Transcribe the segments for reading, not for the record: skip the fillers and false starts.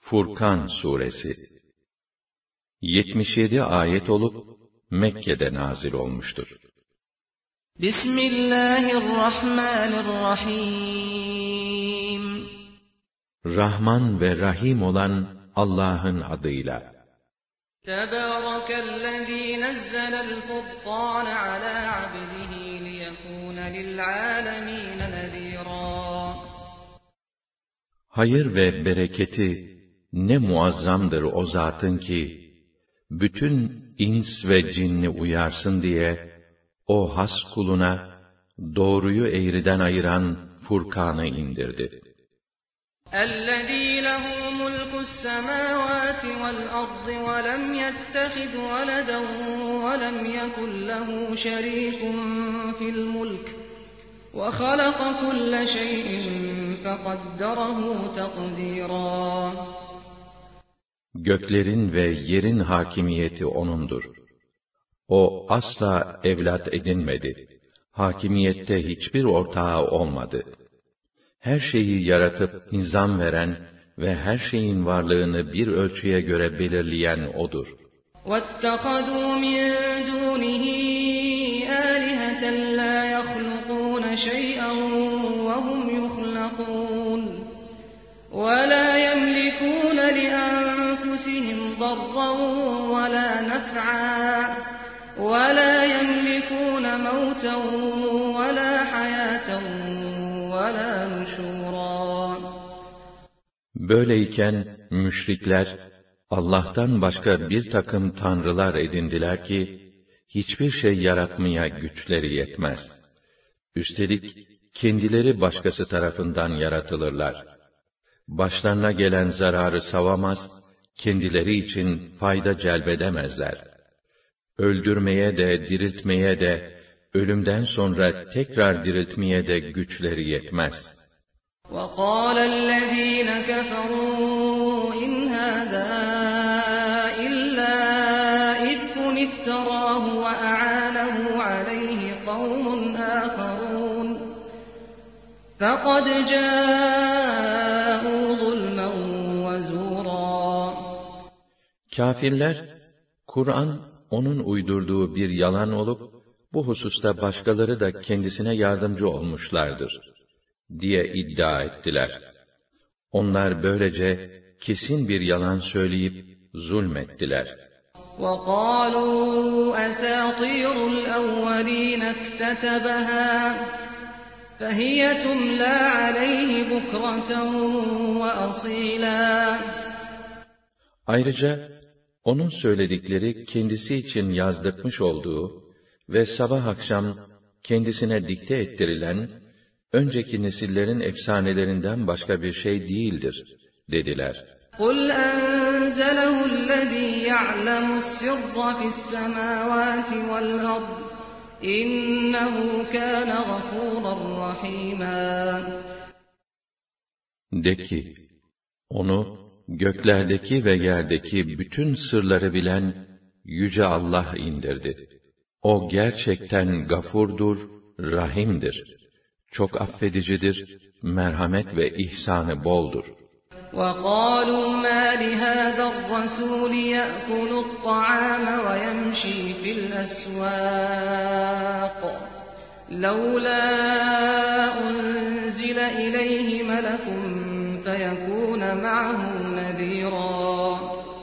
Furkan Suresi 77 ayet olup Mekke'de nazil olmuştur. Bismillahirrahmanirrahim. Rahman ve Rahim olan Allah'ın adıyla. Tebârekellezî nezzelel furqâne alâ abdihi liyekûne lil'âlemîne nezîrâ. Hayır ve bereketi ne muazzamdır o zatın ki, bütün ins ve cinni uyarsın diye, o has kuluna, doğruyu eğriden ayıran Furkan'ı indirdi. اَلَّذ۪ي لَهُ مُلْكُ السَّمَاوَاتِ وَالْأَرْضِ وَلَمْ يَتَّخِذْ وَلَدًا وَلَمْ يَكُنْ لَهُ شَرِيكٌ فِي الْمُلْكِ وَخَلَقَ كُلَّ شَيْءٍ فَقَدَّرَهُ تَقْدِيرًا. Göklerin ve yerin hakimiyeti O'nundur. O asla evlat edinmedi. Hakimiyette hiçbir ortağı olmadı. Her şeyi yaratıp nizam veren ve her şeyin varlığını bir ölçüye göre belirleyen O'dur. وَاتَّخَذُوا مِنْ دُونِهِ آلِهَةً لَا يَخْلُقُونَ شَيْئًا وَهُمْ يُخْلَقُونَ وَلَا يَمْلِكُونَ لِأَنفُسِهِمْ ضَرًّا وَلَا نَفْعًا وَلَا يَمْلِكُونَ مَوْتًا وَلَا حَيَاةً وَلَا نُشُورًا. Böyleyken müşrikler Allah'tan başka bir takım tanrılar edindiler ki hiçbir şey yaratmaya güçleri yetmez. Üstelik kendileri başkası tarafından yaratılırlar. Başlarına gelen zararı savamaz, kendileri için fayda celbedemezler. Öldürmeye de, diriltmeye de, ölümden sonra tekrar diriltmeye de güçleri yetmez. وَقَالَ الَّذ۪ينَ كَفَرُوا اِنْ هَذَا إِلَّا إِفْكٌ افْتَرَاهُ وَأَعَانَهُ عَلَيْهِ قَوْمٌ آخَرُونَ فَقَدْ جَاءُوا ظُلْمًا وَزُورًا. Kâfirler, Kur'an, onun uydurduğu bir yalan olup, bu hususta başkaları da kendisine yardımcı olmuşlardır diye iddia ettiler. Onlar böylece kesin bir yalan söyleyip zulmettiler. وَقَالُوا أَسَاطِيرُ الْأَوَّلِينَ اكْتَتَبَهَا فَهِيَ تُمْلَى عَلَيْهِ بُكْرَةً وَأَصِيلًا. Ayrıca onun söyledikleri kendisi için yazdırmış olduğu ve sabah akşam kendisine dikte ettirilen önceki nesillerin efsanelerinden başka bir şey değildir dediler. قُلْ أَنْزَلَهُ الَّذ۪ي يَعْلَمُ السِّرَّ فِي السَّمَاوَاتِ وَالْأَرْضِ إِنَّهُ كَانَ غَفُورًا رَحِيمًا. De ki, onu göklerdeki ve yerdeki bütün sırları bilen Yüce Allah indirdi. O gerçekten gafurdur, rahimdir. Çok affedicidir, merhamet ve ihsanı boldur. وَقَالُوا مَا لِهَذَا الرَّسُولِ يَأْكُلُ الطَّعَامَ وَيَمْشِي فِي الْأَسْوَاقِ لَوْلَا أُنْزِلَ إِلَيْهِ مَلَكٌ فَيَكُونَ مَعَهُ نَذِيرًا.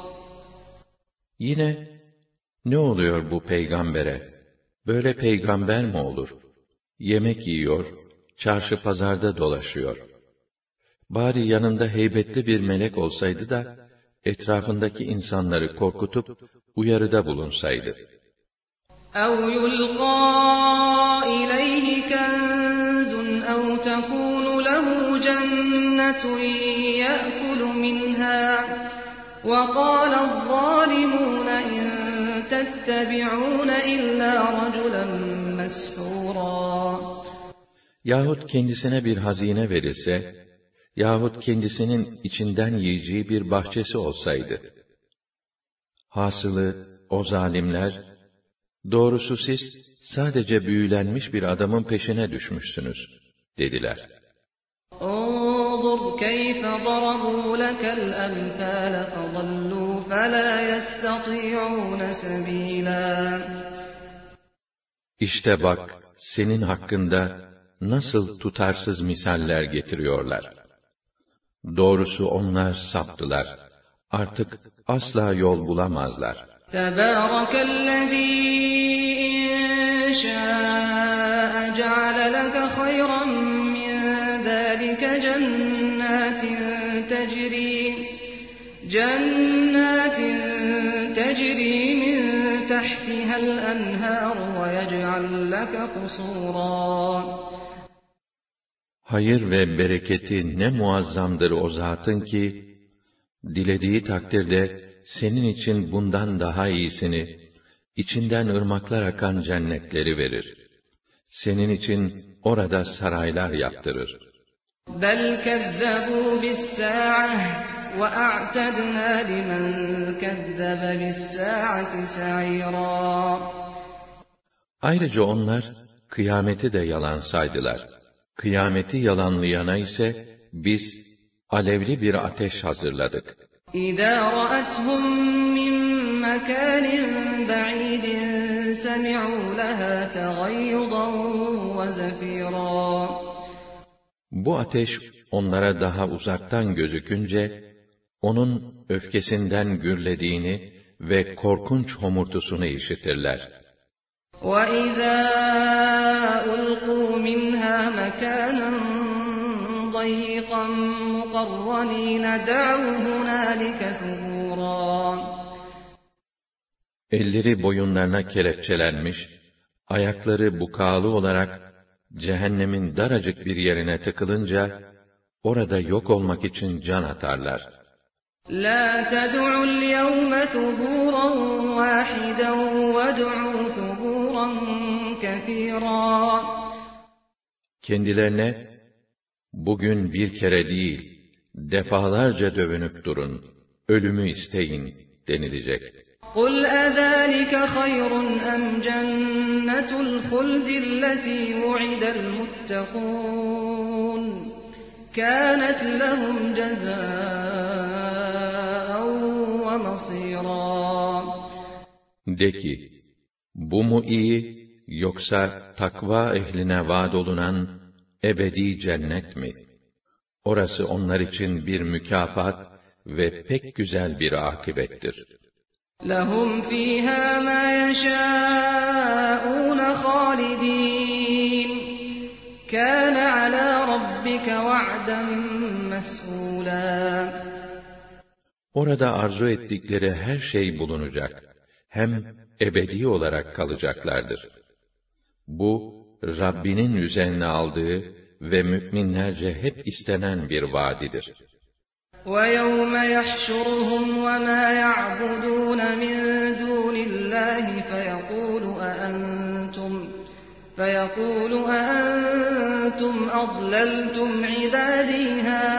Yine, ne oluyor bu peygambere? Böyle peygamber mi olur? Yemek yiyor, çarşı pazarda dolaşıyor. Bari yanında heybetli bir melek olsaydı da, etrafındaki insanları korkutup, uyarıda bulunsaydı. اَوْ يُلْقَى إِلَيْهِ كَنْزٌ اَوْ تَكُونُ لَهُ جَنَّةٌ يَأْكُلُ مِنْهَا وَقَالَ الظَّالِمُونَ اِنْ تَتَّبِعُونَ إِلَّا رَجُلًا مَسْحُورًا. Yahut kendisine bir hazine verilse, yahut kendisinin içinden yiyeceği bir bahçesi olsaydı. Hasılı, o zalimler, doğrusu siz sadece büyülenmiş bir adamın peşine düşmüşsünüz, dediler. انظر كيف ضربوا لك الأمثال فضلوا فلا يستطيعون سبيلا. İşte bak, senin hakkında nasıl tutarsız misaller getiriyorlar. Doğrusu onlar saptılar. Artık asla yol bulamazlar. Tebârekellezî in şâ'e ce'ale leke hayran min zâlike cennetin tecrî min tahtiha'l enhâr ve yec'al leke kusûrâ. Hayır ve bereketi ne muazzamdır o zatın ki, dilediği takdirde senin için bundan daha iyisini, içinden ırmaklar akan cennetleri verir. Senin için orada saraylar yaptırır. بَلْ كَذَّبُوا بِالسَّاعَةِ وَأَعْتَدْنَا لِمَنْ كَذَّبَ بِالسَّاعَةِ سَعِيرًا. Ayrıca onlar kıyameti de yalan saydılar. Kıyameti yalanlayana ise biz alevli bir ateş hazırladık. İzâ ra'athum min mekânin ba'îdin semi'û lehâ teghayyudan ve zefîrâ. Bu ateş onlara daha uzaktan gözükünce, onun öfkesinden gürlediğini ve korkunç homurtusunu işitirler. وَإِذَا أُلْقُوا مِنْهَا مَكَانًا ضَيِّقًا مُقَرَّنِينَ دَعَوْا هُنَالِكَ ثُبُورًا. Elleri boyunlarına kelepçelenmiş, ayakları bukalı olarak cehennemin daracık bir yerine tıkılınca, orada yok olmak için can atarlar. لَا تَدْعُوا الْيَوْمَ ثُبُورًا وَاحِدًا وَادْعُوا ثُبُورًا كَثِيرًا. Kendilerine, bugün bir kere değil, defalarca dövünüp durun, ölümü isteyin denilecek. قُلْ أَذَٰلِكَ خَيْرٌ أَمْ جَنَّةُ الْخُلْدِ الَّتِي وُعِدَ الْمُتَّقُونَ كَانَتْ لَهُمْ جَزَاءً وَمَصِيرًا. De ki, bu mu iyi, yoksa takva ehline vaad olunan ebedi cennet mi? Orası onlar için bir mükafat ve pek güzel bir akıbettir. لَهُمْ فِيهَا مَا يَشَاءُونَ خَالِدِينَ كَانَ عَلَى رَبِّكَ وَعْدًا مَسْئُولًا. Orada arzu ettikleri her şey bulunacak. Hem ebedi olarak kalacaklardır. Bu, Rabbinin üzerine aldığı ve müminlerce hep istenen bir vaadidir. وَيَوْمَ يَحْشُرُهُمْ وَمَا يَعْبُدُونَ مِنْ دُونِ اللّٰهِ فَيَقُولُ أَأَنْتُمْ أَضْلَلْتُمْ عِبَادِي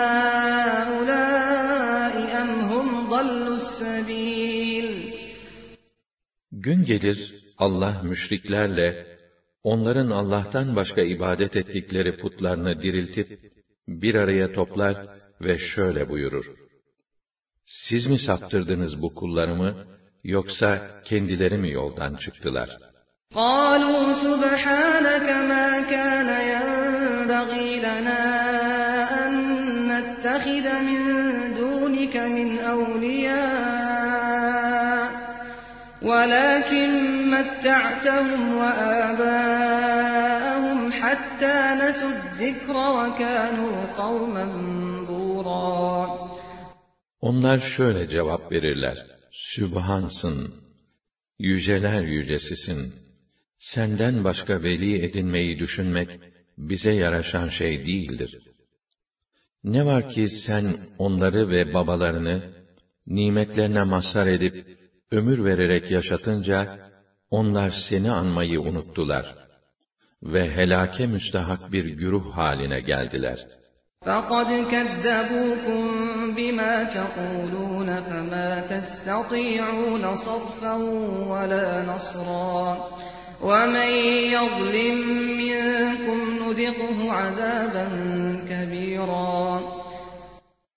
هَؤُلَاءِ أَمْ هُمْ ضَلُّوا السَّبِيلَ. Gün gelir, Allah müşriklerle, onların Allah'tan başka ibadet ettikleri putlarını diriltip, bir araya toplar ve şöyle buyurur: Siz mi saptırdınız bu kullarımı, yoksa kendileri mi yoldan çıktılar? قَالُوا سُبْحَانَكَ مَا كَانَ يَنبَغِي لَنَا أَن نَّتَّخِذَ مِن دُونِكَ مِنْ أَوْلِيَاءَ وَلَٰكِن مَّتَّعْتَهُمْ وَآبَاءَهُمْ حَتَّىٰ نَسُوا الذِّكْرَ وَكَانُوا قَوْمًا بُورًا. Onlar şöyle cevap verirler: Sübhansın, yüceler yücesisin. Senden başka veli edinmeyi düşünmek bize yaraşan şey değildir. Ne var ki sen onları ve babalarını nimetlerine mazhar edip ömür vererek yaşatınca onlar seni anmayı unuttular ve helake müstahak bir güruh haline geldiler. فَقَدْ كَذَّبُوكُمْ بِمَا تَقُولُونَ فَمَا تَسْتَطِيعُونَ صَرْفًا وَلَا نَصْرًا وَمَنْ يَظْلِمْ مِنْكُمْ نُذِقْهُ عَذَابًا كَبِيرًا.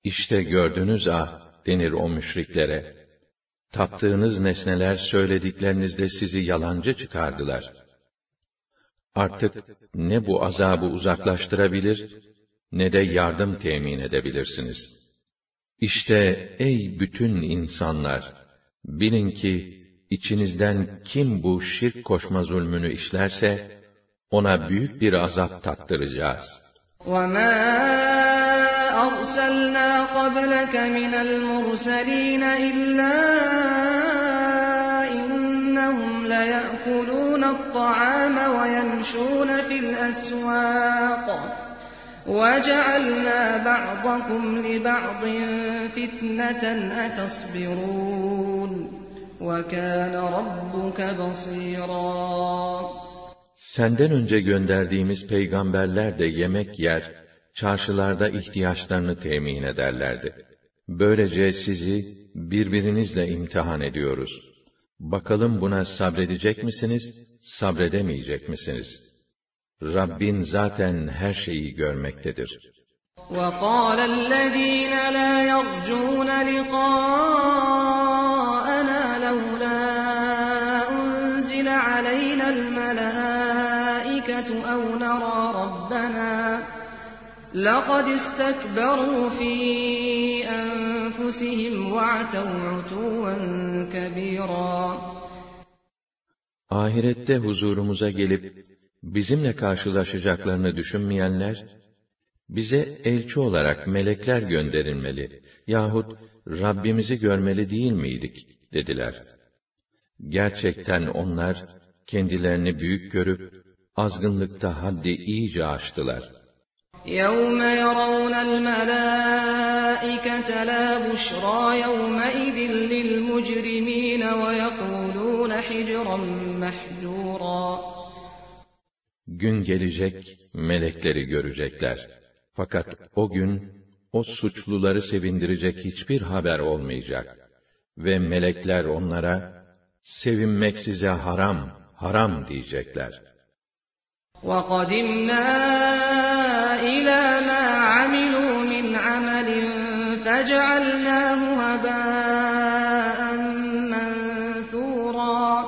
İşte gördünüz denir o müşriklere. Taptığınız nesneler söylediklerinizde sizi yalancı çıkardılar. Artık ne bu azabı uzaklaştırabilir, ne de yardım temin edebilirsiniz. İşte ey bütün insanlar, bilin ki içinizden kim bu şirk koşma zulmünü işlerse, ona büyük bir azap tattıracağız. وَمَا أَرْسَلْنَا قَبْلَكَ مِنَ الْمُرْسَلِينَ إِلَّا إِنَّهُمْ لَيَأْكُلُونَ الطَّعَامَ وَيَمْشُونَ فِي الْأَسْوَاقِ وَجَعَلْنَا بَعْضَكُمْ لِبَعْضٍ فِتْنَةً أَتَصْبِرُونَ وَكَانَ رَبُّكَ بَصِيرًا. Senden önce gönderdiğimiz peygamberler de yemek yer, çarşılarda ihtiyaçlarını temin ederlerdi. Böylece sizi birbirinizle imtihan ediyoruz. Bakalım buna sabredecek misiniz, sabredemeyecek misiniz? Rabbin zaten her şeyi görmektedir. وَقَالَ الَّذ۪ينَ لَا يَرْجُونَ لِقَاءَنَا لَوْلَا أُنْزِلَ عَلَيْنَا الْمَلَائِكَةُ أَوْ نَرَى رَبَّنَا لَقَدِ اسْتَكْبَرُوا فِي أَنفُسِهِمْ وَعَتَوْا عُتُوًّا كَبِيرًا. Ahirette huzurumuza gelip bizimle karşılaşacaklarını düşünmeyenler, bize elçi olarak melekler gönderilmeli yahut Rabbimizi görmeli değil miydik dediler. Gerçekten onlar kendilerini büyük görüp azgınlıkta haddi iyice aştılar. يَوْمَ يَرَوْنَ الْمَلَائِكَةَ لَا بُشْرَى يَوْمَئِذٍ لِلْمُجْرِمِينَ وَيَقُولُونَ حِجْرًا مَحْجُورًا. Gün gelecek, melekleri görecekler. Fakat o gün, o suçluları sevindirecek hiçbir haber olmayacak. Ve melekler onlara, sevinmek size haram, haram diyecekler. وَقَدِمْنَا إِلَى مَا عَمِلُوا مِنْ عَمَلٍ فَجَعَلْنَاهُ هَبَاءً مَنْثُورًا.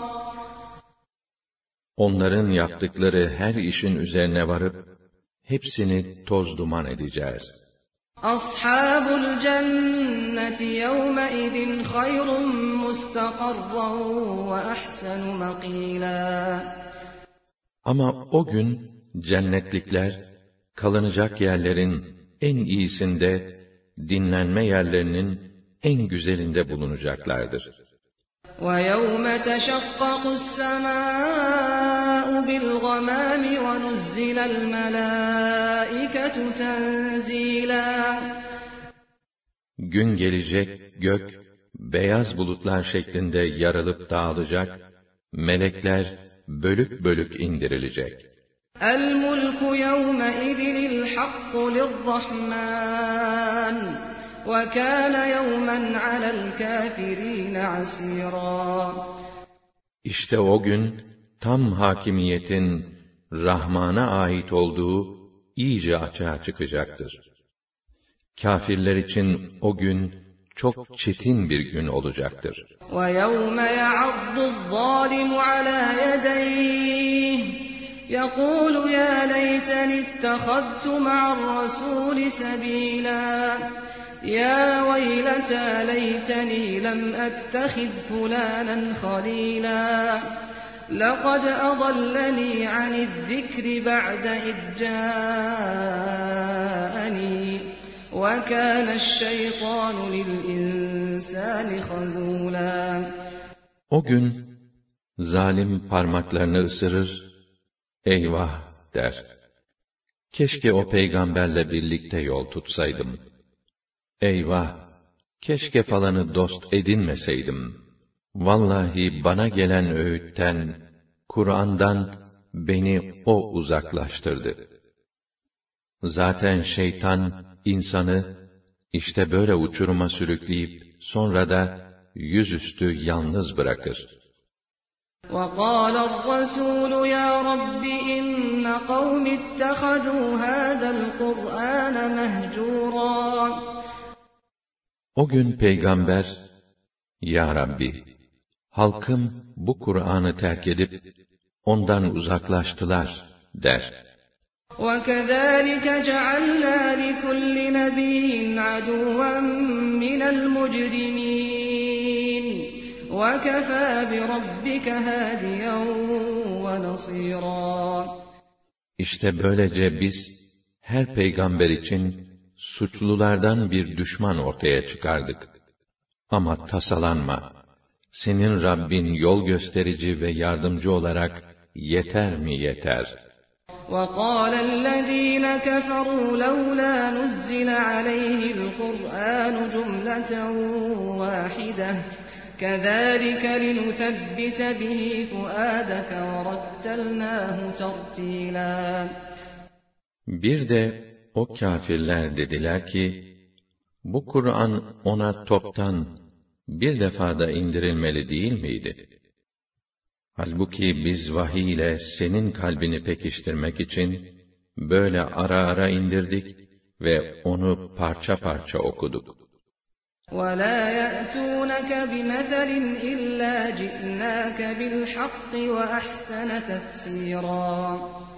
Onların yaptıkları her işin üzerine varıp, hepsini toz duman edeceğiz. أَصْحَابُ الْجَنَّةِ يَوْمَئِذٍ خَيْرٌ مُسْتَقَرًّا وَأَحْسَنُ مَقِيلًا. Ama o gün cennetlikler, kalınacak yerlerin en iyisinde, dinlenme yerlerinin en güzelinde bulunacaklardır. وَيَوْمَ تَشَقَّقُ السَّمَاءُ بِالْغَمَامِ وَنُزِّلَ الْمَلَائِكَةُ تَنزِيلًا. Gün gelecek, gök, beyaz bulutlar şeklinde yarılıp dağılacak, melekler bölük bölük indirilecek. الْمُلْكُ يَوْمَئِذٍ الْحَقُّ لِلرَّحْمَنِ وَكَانَ يَوْمًا عَلَى الْكَافِرِينَ عَسِيرًا. İşte o gün, tam hakimiyetin Rahman'a ait olduğu iyice açığa çıkacaktır. Kâfirler için o gün, çok çetin bir gün olacaktır. وَيَوْمَ يَعَضُّ الظَّالِمُ عَلَى يَدَيْهِ يَقُولُ يَا لَيْتَنِي اتَّخَذْتُ مَعَ الرَّسُولِ سَبِيلًا يَا وَيْلَتَى لَيْتَنِي لَمْ أَتَّخِذْ فُلَانًا خَلِيلًا لَقَدْ أَضَلَّنِي عَنِ الذِّكْرِ بَعْدَ إِذْ جَاءَنِي وَكَانَ الشَّيْطَانُ لِلْإِنسَانِ خَذُولًا. O gün, zalim parmaklarını ısırır, eyvah der. Keşke o peygamberle birlikte yol tutsaydım. Eyvah, keşke falanı dost edinmeseydim. Vallahi bana gelen öğütten, Kur'an'dan beni o uzaklaştırdı. Zaten şeytan, insanı işte böyle uçuruma sürükleyip sonra da yüzüstü yalnız bırakır. وَقَالَ الرَّسُولُ يَا رَبِّ إِنَّ قَوْمِ اتَّخَذُوا هَذَا الْقُرْآنَ مَهْجُورًا. O gün peygamber, Ya Rabbi, halkım bu Kur'an'ı terk edip ondan uzaklaştılar der. وَكَذَٰلِكَ جَعَلْنَا لِكُلِّ نَبِيٍّ عَدُوًّا مِّنَ الْمُجْرِمِينَ وَكَفَىٰ بِرَبِّكَ هَادِيًا وَنَصِيرًا. İşte böylece biz her peygamber için suçlulardan bir düşman ortaya çıkardık. Ama tasalanma, senin Rabbin yol gösterici ve yardımcı olarak yeter mi yeter? وَقَالَ الَّذ۪ينَ كَفَرُوا لَوْلَا نُزِّلَ عَلَيْهِ الْقُرْآنُ جُمْلَةً وَاحِدَةً كَذَٰلِكَ لِنُثَبِّتَ بِهِ فُؤَادَكَ وَرَتَّلْنَاهُ تَرْتِيلًا. Bir de o kâfirler dediler ki, bu Kur'an ona toptan bir defada indirilmeli değil miydi? Halbuki biz vahiy ile senin kalbini pekiştirmek için böyle ara ara indirdik ve onu parça parça okuduk. وَلَا يَأْتُونَكَ بِمَثَلٍ إِلَّا جِئْنَاكَ بِالْحَقِّ وَأَحْسَنَ تَفْسِيرًا.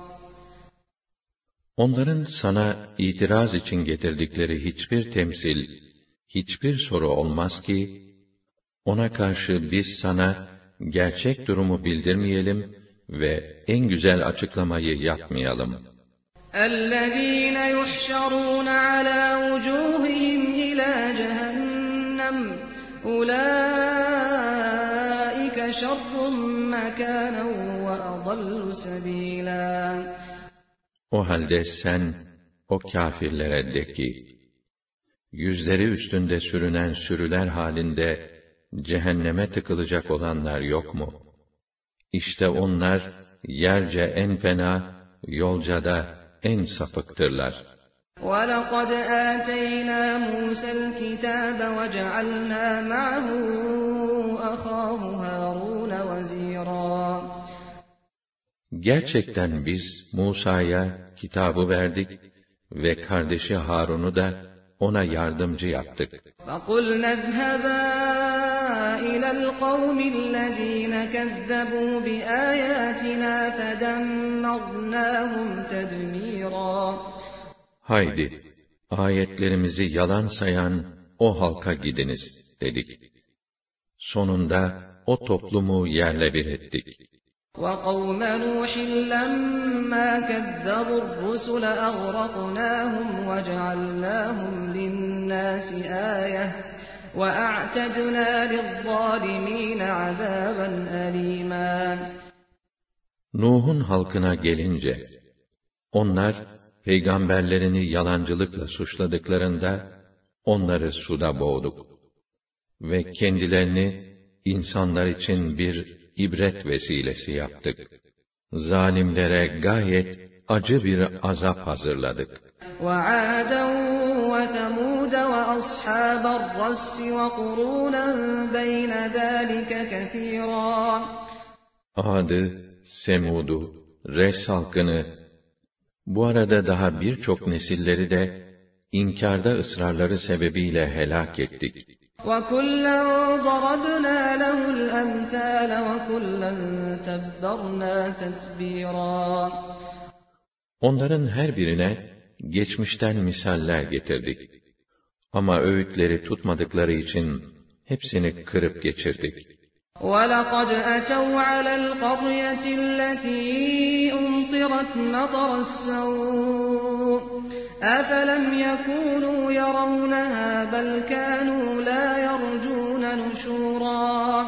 Onların sana itiraz için getirdikleri hiçbir temsil, hiçbir soru olmaz ki, ona karşı biz sana gerçek durumu bildirmeyelim ve en güzel açıklamayı yapmayalım. اَلَّذ۪ينَ يُحْشَرُونَ عَلَى وُجُوهِهِمْ إِلَى جَهَنَّمَ أُولَٰئِكَ شَرٌّ مَكَانًا وَأَضَلُّ سَب۪يلًا. O halde sen o kâfirlere de ki, yüzleri üstünde sürünen sürüler halinde cehenneme tıkılacak olanlar yok mu? İşte onlar yerce en fena, yolca da en sapıktırlar. وَلَقَدْ آتَيْنَا مُوسَى الْكِتَابَ وَجَعَلْنَا مَعَهُ أَخَاهُ هَارُونَ وَزِيرًا. Gerçekten biz Musa'ya kitabı verdik ve kardeşi Harun'u da ona yardımcı yaptık. فَقُلْنَا اذْهَبَا إِلَى الْقَوْمِ الَّذ۪ينَ كَذَّبُوا بِآيَاتِنَا فَدَمَّرْنَاهُمْ تَدْمِيرًا. Haydi, ayetlerimizi yalan sayan o halka gidiniz, dedik. Sonunda o toplumu yerle bir ettik. وَقَوْمَ نُوحٍ لَمَّا كَذَّبُوا الرُّسُلَ أَغْرَقْنَاهُمْ وَجَعَلْنَاهُمْ لِلنَّاسِ آيَةً وَأَعْتَدْنَا لِلظَّالِمِينَ عَذَابًا أَلِيمًا. Nuh'un halkına gelince, onlar peygamberlerini yalancılıkla suçladıklarında onları suda boğduk ve kendilerini insanlar için bir ibret vesilesi yaptık. Zalimlere gayet acı bir azap hazırladık. وَعَادًا وَثَمُودَ وَأَصْحَابَ الرَّسِّ وَقُرُونًا بَيْنَ ذَٰلِكَ كَثِيرًا. Ad'ı, Semud'u, Res halkını, bu arada daha birçok nesilleri de inkarda ısrarları sebebiyle helak ettik. وَكُلًّا ضَرَبْنَا لَهُ الْأَمْثَالَ وَكُلًّا تَبَّرْنَا تَتْبِيرًا. Onların her birine geçmişten misaller getirdik. Ama öğütleri tutmadıkları için hepsini kırıp geçirdik. وَلَقَدْ أَتَوْا عَلَى الْقَرْيَةِ الَّتِي أُمْطِرَتْ مَطَرَ السَّوْءِ أَفَلَمْ يَكُونُوا يَرَوْنَهَا بَلْ كَانُوا لَا يَرْجُونَ نُشُورًا.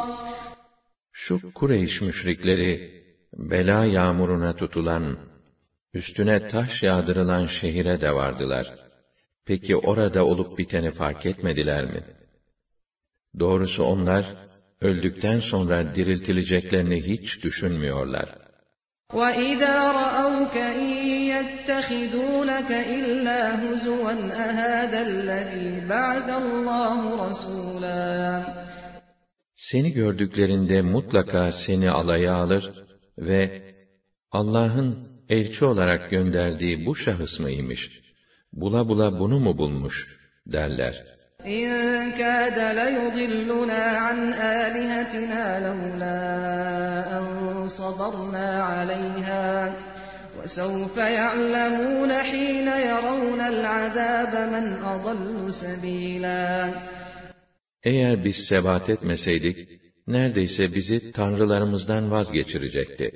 Şu Kureyş müşrikleri, bela yağmuruna tutulan, üstüne taş yağdırılan şehire de vardılar. Peki orada olup biteni fark etmediler mi? Doğrusu onlar, öldükten sonra diriltileceklerini hiç düşünmüyorlar. وَإِذَا رَأَوْكَ إِن يَتَّخِذُونَكَ إِلَّا هُزُوًا أَهَٰذَا الَّذِي بَعَثَ اللّٰهُ رَسُولًا. Seni gördüklerinde mutlaka seni alaya alır ve Allah'ın elçi olarak gönderdiği bu şahıs mıymış? Bula bula bunu mu bulmuş? derler. إِنْ كَادَ لَيُضِلُّنَا عَنْ آلِهَتِنَا لَوْلَا أَنْ صَبَرْنَا عَلَيْهَا وَسَوْفَ يَعْلَمُونَ حِينَ يَرَوْنَ الْعَذَابَ مَنْ أَضَلُّ سَبِيلًا. Eğer biz sebat etmeseydik, neredeyse bizi tanrılarımızdan vazgeçirecekti.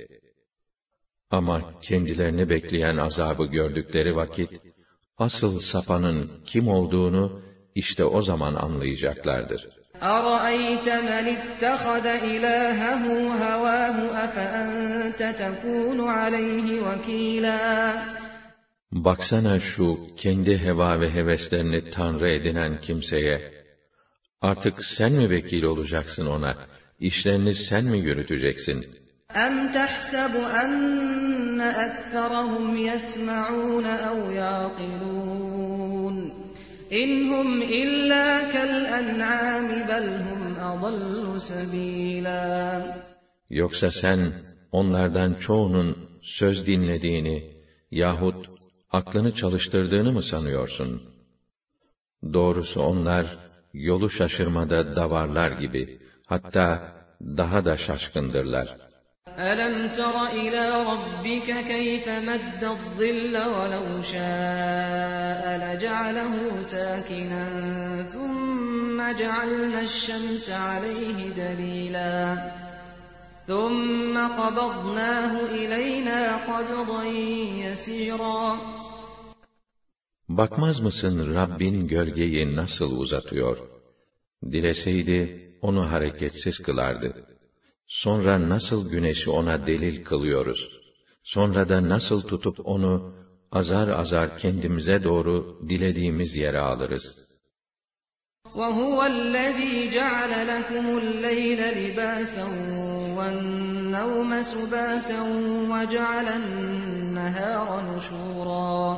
Ama kendilerini bekleyen azabı gördükleri vakit, asıl sapanın kim olduğunu işte o zaman anlayacaklardır. أَرَأَيْتَ مَنِ اتَّخَذَ إِلَٰهَهُ هَوَاهُ أَفَأَنْتَ تَكُونُ عَلَيْهِ وَكِيلًا. Baksana şu kendi heva ve heveslerini tanrı edinen kimseye, artık sen mi vekil olacaksın ona, işlerini sen mi yürüteceksin? أَمْ تَحْسَبُ أَنَّ أَكْثَرَهُمْ يَسْمَعُونَ أَوْ يَعْقِلُونَ إِنْ هُمْ إِلَّا كَالْأَنْعَامِ بَلْ هُمْ أَضَلُّ سَبِيلًا. Yoksa sen onlardan çoğunun söz dinlediğini yahut aklını çalıştırdığını mı sanıyorsun? Doğrusu onlar yolu şaşırmada davarlar gibi, hatta daha da şaşkındırlar. أَلَمْ تَرَ إِلَى رَبِّكَ كَيْفَ مَدَّ الظِّلَّ وَلَوْ شَاءَ لَجَعَلَهُ سَاكِنًا ثُمَّ جَعَلْنَا الشَّمْسَ عَلَيْهِ دَلِيلًا ثُمَّ قَبَضْنَاهُ إِلَيْنَا قَبْضًا يَسِيرًا. Bakmaz mısın Rabbin gölgeyi nasıl uzatıyor? Dileseydi onu hareketsiz kılardı. Sonra nasıl güneşi ona delil kılıyoruz? Sonra da nasıl tutup onu azar azar kendimize doğru dilediğimiz yere alırız. وَهُوَ الَّذ۪ي جَعَلَ لَكُمُ اللَّيْلَ لِبَاسًا وَالنَّوْمَ سُبَاتًا وَجَعَلَ النَّهَارَ نُشُورًا.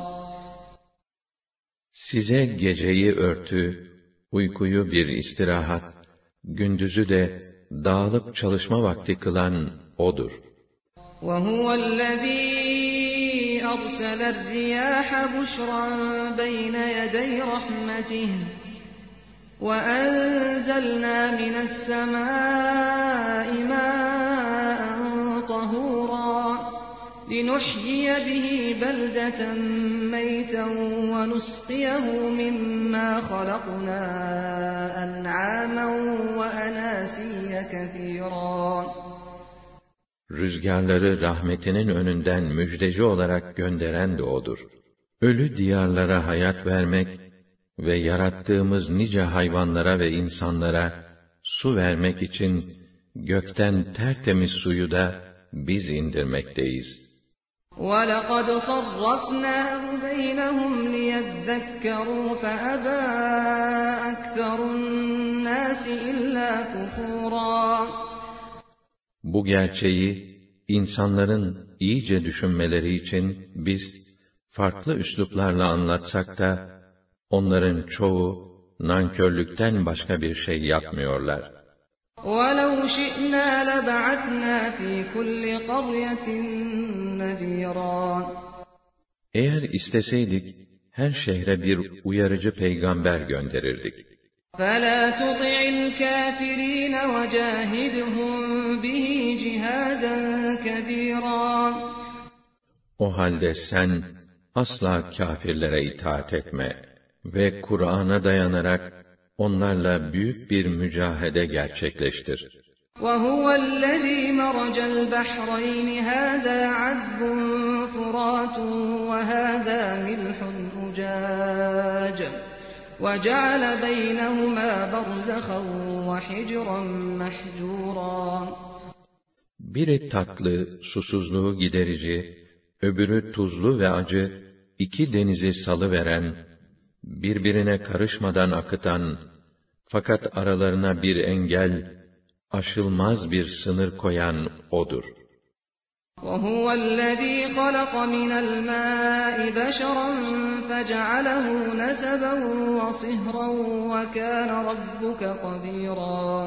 Size geceyi örtü, uykuyu bir istirahat, gündüzü de dağılıp çalışma vakti kılan O'dur. وَهُوَ الَّذ۪ي أَرْسَلَ الرِّيَاحَ بُشْرًا بَيْنَ يَدَيْ رَحْمَتِهِ وَأَنْزَلْنَا مِنَ السَّمَاءِ مَاءً طَهُورًا لِنُحْيِيَ بِهِ بَلْدَةً مَيْتًا وَنُسْقِيَهُ مِمَّا خَلَقْنَا أَنْعَامًا وَأَنَاسِيَّ كَثِيرًا. Rüzgarları rahmetinin önünden müjdeci olarak gönderen de O'dur. Ölü diyarlara hayat vermek ve yarattığımız nice hayvanlara ve insanlara su vermek için gökten tertemiz suyu da biz indirmekteyiz. وَلَقَدْ صَرَّفْنَاهُ بَيْنَهُمْ لِيَذَّكَّرُوا فَأَبَى أَكْثَرُ النَّاسِ إِلَّا كُفُورًا. Bu gerçeği insanların iyice düşünmeleri için biz farklı üsluplarla anlatsak da onların çoğu nankörlükten başka bir şey yapmıyorlar. وَلَوْ شِئْنَا لَبَعَثْنَا فِي كُلِّ قَرْيَةٍ نَذ۪يرًا. Eğer isteseydik her şehre bir uyarıcı peygamber gönderirdik. فَلَا تُطِعِ الْكَافِرِينَ وَجَاهِدْهُمْ بِهِ جِهَادًا كَب۪يرًا. O halde sen asla kâfirlere itaat etme ve Kur'an'a dayanarak onlarla büyük bir mücahede gerçekleştir. وَهُوَ الَّذ۪ي مَرَجَ الْبَحْرَيْنِ هَذَا عَذْبٌ فُرَاتٌ وَهَذَا مِلْحٌ أُجَاجٌ وَجَعَلَ بَيْنَهُمَا بَرْزَخًا وَحِجْرًا مَحْجُورًا. Biri tatlı, susuzluğu giderici, öbürü tuzlu ve acı, iki denizi salıveren, birbirine karışmadan akıtan, fakat aralarına bir engel, aşılmaz bir sınır koyan O'dur. وَهُوَ الَّذ۪ي خَلَقَ مِنَ الْمَاءِ بَشَرًا فَجَعَلَهُ نَسَبًا وَصِهْرًا وَكَانَ رَبُّكَ قَدِيرًا.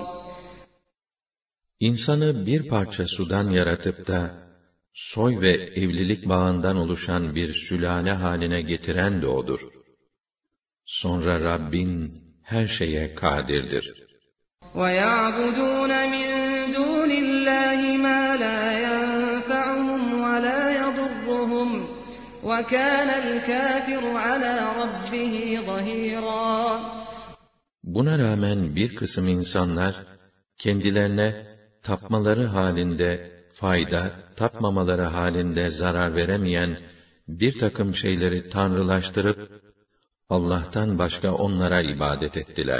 İnsanı bir parça sudan yaratıp da, soy ve evlilik bağından oluşan bir sülale haline getiren de O'dur. Sonra Rabbin her şeye kadirdir. وَيَعْبُدُونَ مِنْ دُونِ اللّٰهِ مَا لَا يَنْفَعُهُمْ وَلَا يَضُرُّهُمْ وَكَانَ الْكَافِرُ عَلَى رَبِّهِ ظَهِيرًا. Buna rağmen bir kısım insanlar, kendilerine tapmaları halinde fayda, tapmamaları halinde zarar veremeyen bir takım şeyleri tanrılaştırıp, Allah'tan başka onlara ibadet ettiler.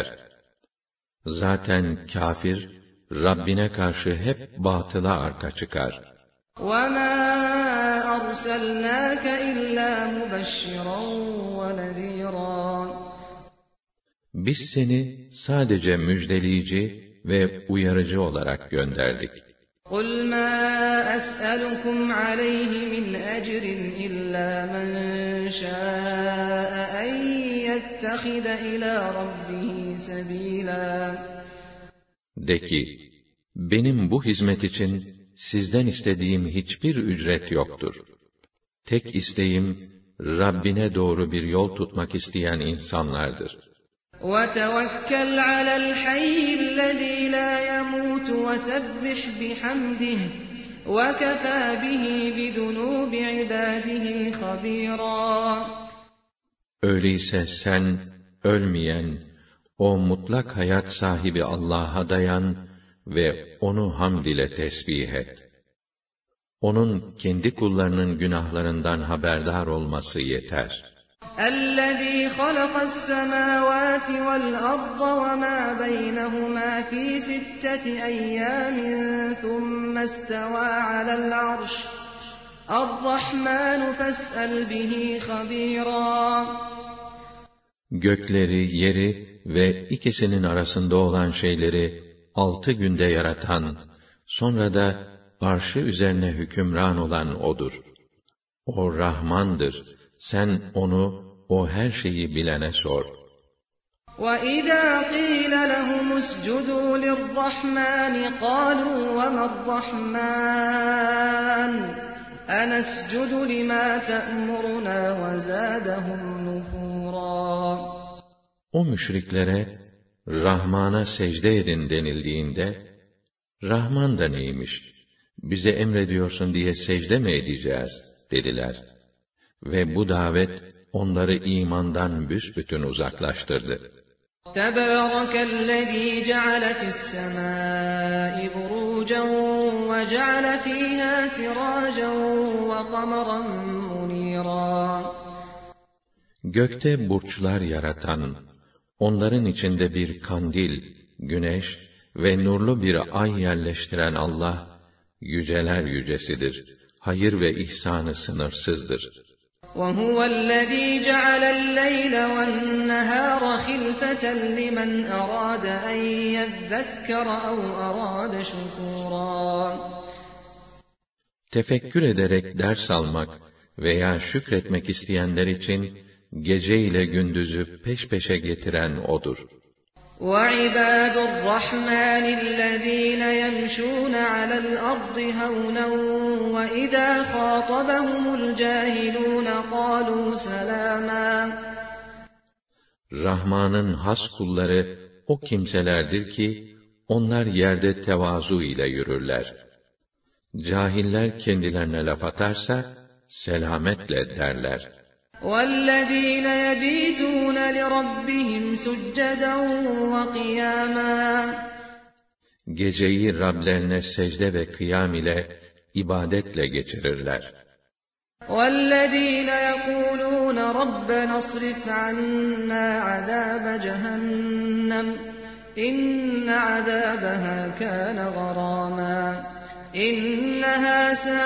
Zaten kafir, Rabbine karşı hep batıla arka çıkar. وَمَا أَرْسَلْنَاكَ إِلَّا مُبَشِّرًا وَنَذِيرًا. Biz seni sadece müjdeleyici ve uyarıcı olarak gönderdik. قُلْ مَا أَسْأَلُكُمْ عَلَيْهِ مِنْ أَجْرٍ إِلَّا مَنْ شَاءَ أَنْ يَتَّخِذَ إِلَى رَبِّهِ سَبِيلًا. De ki, benim bu hizmet için sizden istediğim hiçbir ücret yoktur. Tek isteğim, Rabbine doğru bir yol tutmak isteyen insanlardır. وَتَوَكَّلْ عَلَى الْحَيِّ الَّذِي لَا يَمُوتُ وَسَبِّحْ بِحَمْدِهِ وَكَفَى بِهِ بِذُنُوبِ عِبَادِهِ خَبِيرًا. Öyleyse sen, ölmeyen, o mutlak hayat sahibi Allah'a dayan ve onu hamd ile tesbih et. Onun kendi kullarının günahlarından haberdar olması yeter. الَّذِي خَلَقَ السَّمَاوَاتِ وَالْأَرْضَ وَمَا بَيْنَهُمَا فِي 6 أَيَّامٍ ثُمَّ اسْتَوَى عَلَى الْعَرْشِ الرَّحْمَنُ فَاسْأَلْ بِهِ خَبِيرًا. Gökleri, yeri ve ikisinin arasında olan şeyleri 6 günde yaratan, sonra da arşı üzerine hükümran olan O'dur. O Rahmandır. Sen onu, o her şeyi bilene sor. وَإِذَا قِيلَ لَهُمُ اسْجُدُوا لِلرَّحْمَنِ قَالُوا وَمَا الرَّحْمَنُ أَنَسْجُدُ لِمَا تَأْمُرُنَا وَزَادَهُمْ نُفُورًا. O müşriklere, Rahman'a secde edin denildiğinde, Rahman da neymiş, bize emrediyorsun diye secde mi edeceğiz, dediler. Ve bu davet, onları imandan büsbütün uzaklaştırdı. Tebârekellezî ceale fis-semâi burûcen ve ceale fîhâ sirâcen ve kameran munîrâ. Gökte burçlar yaratan, onların içinde bir kandil, güneş ve nurlu bir ay yerleştiren Allah, yüceler yücesidir. Hayır ve ihsanı sınırsızdır. وَهُوَ الَّذ۪ي جَعَلَ اللَّيْلَ وَالنَّهَارَ خِلْفَةً لِمَنْ أَرَادَ أَنْ يَذَّكَّرَ أَوْ أَرَادَ شُكُورًا. Tefekkür ederek ders almak veya şükretmek isteyenler için gece ile gündüzü peş peşe getiren O'dur. وَعِبَادُ الرَّحْمَنِ الَّذ۪ينَ يَمْشُونَ عَلَى الْأَرْضِ هَوْنًا وَإِذَا خَاطَبَهُمُ الْجَاهِلُونَ قَالُوا سَلَامًا. Rahman'ın has kulları o kimselerdir ki, onlar yerde tevazu ile yürürler. Cahiller kendilerine laf atarsa, selametle derler. وَالَّذ۪ينَ يَب۪يتُونَ لِرَبِّهِمْ سُجَّدًا وَقِيَامًا. Geceyi Rablerine secde ve kıyam ile, ibadetle geçirirler. وَالَّذ۪ينَ يَقُولُونَ رَبَّنَا اصْرِفْ عَنَّا عَذَابَ جَهَنَّمَ اِنَّ عَذَابَهَا كَانَ غَرَامًا اِنَّهَا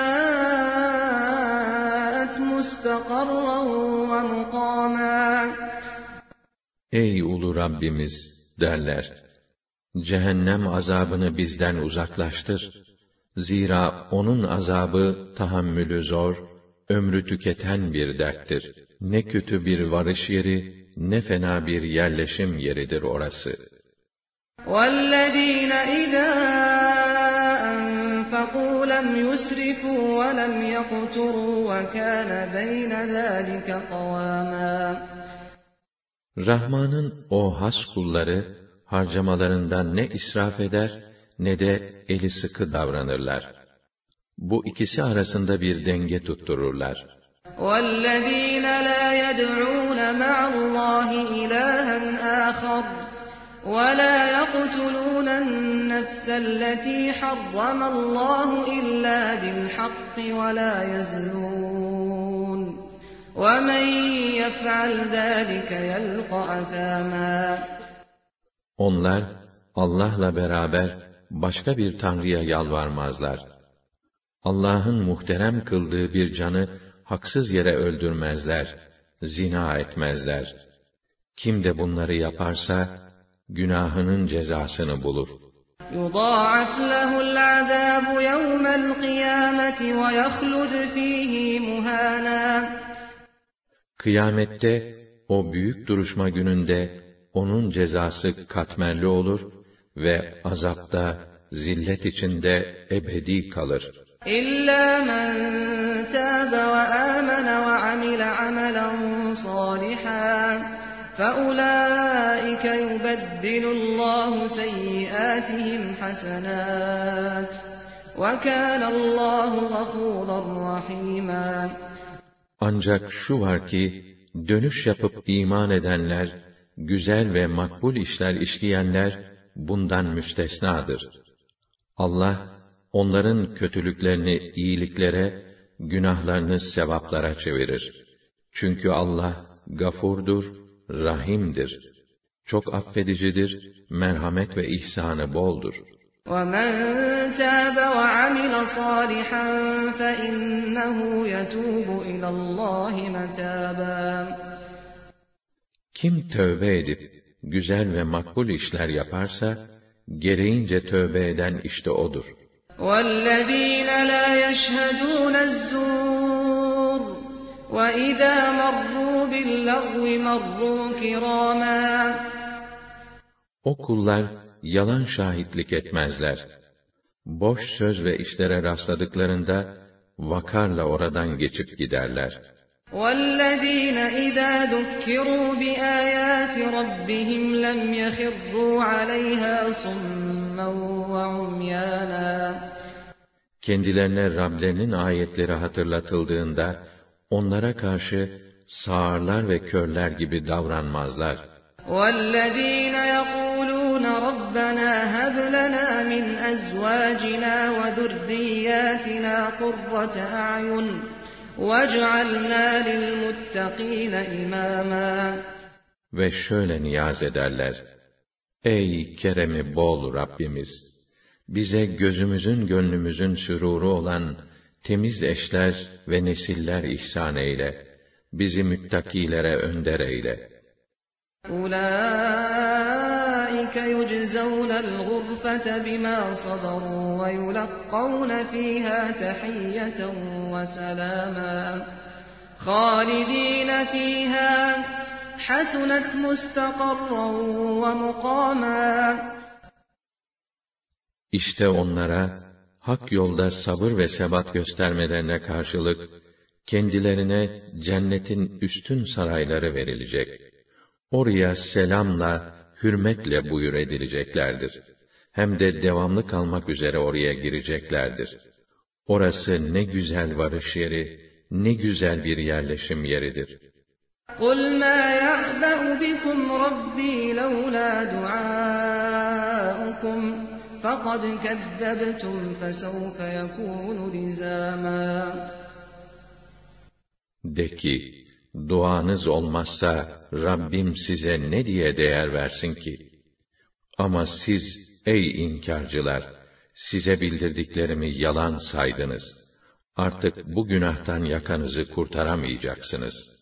سَاءَتْ مُسْتَقَرًّا وَمُقَامًا. Ey ulu Rabbimiz derler, cehennem azabını bizden uzaklaştır. Zira onun azabı tahammülü zor, ömrü tüketen bir derttir. Ne kötü bir varış yeri, ne fena bir yerleşim yeridir orası. وَالَّذ۪ينَ اِذَا أَنْفَقُوا لَمْ يُسْرِفُوا وَلَمْ يَقْتُرُوا وَكَانَ بَيْنَ ذَٰلِكَ قَوَامًا. Rahman'ın o has kulları, harcamalarından ne israf eder, ne de eli sıkı davranırlar. Bu ikisi arasında bir denge tuttururlar. وَالَّذ۪ينَ لَا يَدْعُونَ مَعَ اللّٰهِ إِلَٰهًا آخَرَ وَلَا يَقْتُلُونَ النَّفْسَ الَّتِي حَرَّمَ اللّٰهُ إِلَّا بِالْحَقِّ وَلَا يَزْنُونَ وَمَنْ يَفْعَلْ ذَٰلِكَ يَلْقَ أَثَامًا. Onlar, Allah'la beraber başka bir tanrıya yalvarmazlar. Allah'ın muhterem kıldığı bir canı haksız yere öldürmezler, zina etmezler. Kim de bunları yaparsa, günahının cezasını bulur. يُضَاعَفْ لَهُ الْعَذَابُ يَوْمَ الْقِيَامَةِ وَيَخْلُدْ ف۪يهِ مُهَانًا. Kıyamette, o büyük duruşma gününde, onun cezası katmerli olur ve azapta, zillet içinde ebedi kalır. إِلَّا مَنْ تَابَ وَآمَنَ وَعَمِلَ عَمَلًا صَالِحًا فَأُولَٰئِكَ يُبَدِّلُ اللّٰهُ سَيِّئَاتِهِمْ حَسَنَاتٍ وَكَانَ اللّٰهُ غَفُورًا رَحِيمًا. Ancak şu var ki, dönüş yapıp iman edenler, güzel ve makbul işler işleyenler, bundan müstesnadır. Allah, onların kötülüklerini iyiliklere, günahlarını sevaplara çevirir. Çünkü Allah, gafurdur, rahimdir. Çok affedicidir, merhamet ve ihsanı boldur. وَمَنْ تَابَ وَعَمِلَ صَالِحًا فَإِنَّهُ يَتُوبُ إِلَى اللّٰهِ مَتَابًا. Kim tövbe edip, güzel ve makbul işler yaparsa, gereğince tövbe eden işte odur. وَالَّذ۪ينَ لَا يَشْهَدُونَ الزُّورَ وَإِذَا مَرُّوا بِاللَّغْوِ مَرُّوا كِرَامًا. O kullar, yalan şahitlik etmezler. Boş söz ve işlere rastladıklarında, vakarla oradan geçip giderler. وَالَّذ۪ينَ اِذَا ذُكِّرُوا بِآيَاتِ رَبِّهِمْ لَمْ يَخِرُّوا عَلَيْهَا صُمًّا وَعُمْيَانًا. Kendilerine Rablerinin ayetleri hatırlatıldığında, onlara karşı sağırlar ve körler gibi davranmazlar. وَالَّذ۪ينَ يَقُولُونَ رَبَّنَا هَبْ لَنَا مِنْ أَزْوَاجِنَا وَذُرِّيَّاتِنَا قُرَّةَ أَعْيُنٍ وَاجْعَلْنَا لِلْمُتَّقِينَ إِمَامًا. Ve şöyle niyaz ederler: Ey keremi bol Rabbimiz! Bize gözümüzün gönlümüzün süruru olan temiz eşler ve nesiller ihsan eyle. Bizi müttakilere önder eyle. أُولَٰئِكَ يُجْزَوْنَ الْغُرْفَةَ بِمَا صَبَرُوا وَيُلَقَّوْنَ فِيهَا تَحِيَّةً وَسَلَامًا خَالِدِينَ فِيهَا حَسُنَتْ مُسْتَقَرًّا وَمُقَامًا. İşte onlara, hak yolda sabır ve sebat göstermelerine karşılık, kendilerine cennetin üstün sarayları verilecek. Oraya selamla, hürmetle buyur edileceklerdir. Hem de devamlı kalmak üzere oraya gireceklerdir. Orası ne güzel varış yeri, ne güzel bir yerleşim yeridir. قُلْ مَا يَعْبَأُ بِكُمْ رَبِّي لَوْلَا دُعَاؤُكُمْ فَقَدْ كَذَّبْتُمْ فَسَوْفَ يَكُونُ لِزَامًا. De ki, duanız olmazsa Rabbim size ne diye değer versin ki? Ama siz, ey inkarcılar, size bildirdiklerimi yalan saydınız. Artık bu günahtan yakanızı kurtaramayacaksınız.